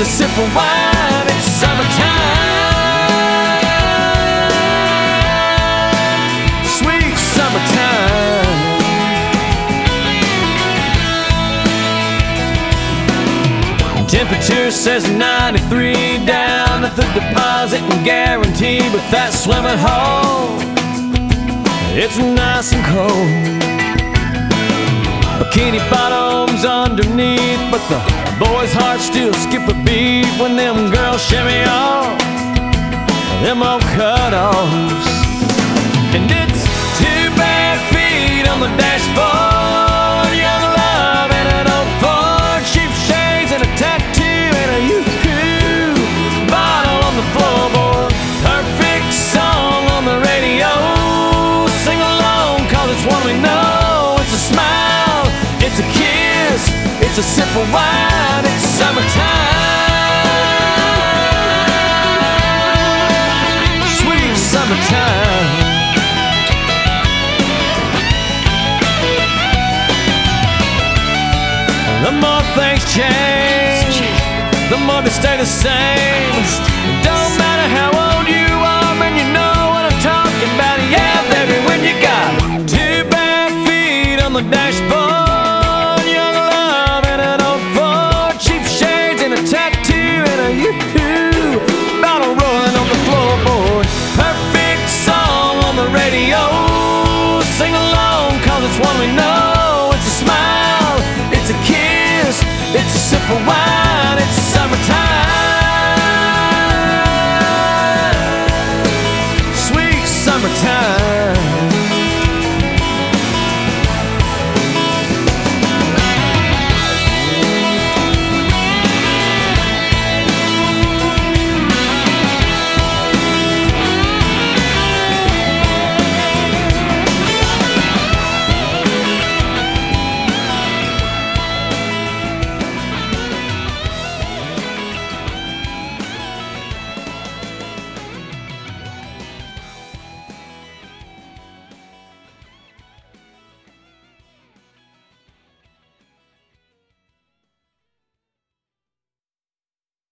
a sip of wine, it's summertime, sweet summertime. Temperature says 93 down at the deposit and guarantee, but that swimming hole, it's nice and cold. Bikini bottoms underneath, but the boys' hearts still skip a beat when them girls shimmy off them old cut-offs. And it's 2 bare feet on the dashboard, young love and an old Ford, cheap shades and a tattoo and a yoo-hoo bottle on the floorboard. Perfect song on the radio, sing along 'cause it's one we know. It's a smile, it's a kiss, it's a sip of wine, it's summertime, sweet summertime. The more things change, the more they stay the same. Don't matter how old you are, man, you know what I'm talking about. Yeah, baby, when you got 2 bare feet on the dashboard, young love and an old Ford, cheap shades and a tattoo and a yoo-hoo bottle rolling on the floorboard. Perfect song on the radio, sing along 'cause it's one we know. It's a smile, it's a kiss, it's a sip of wine.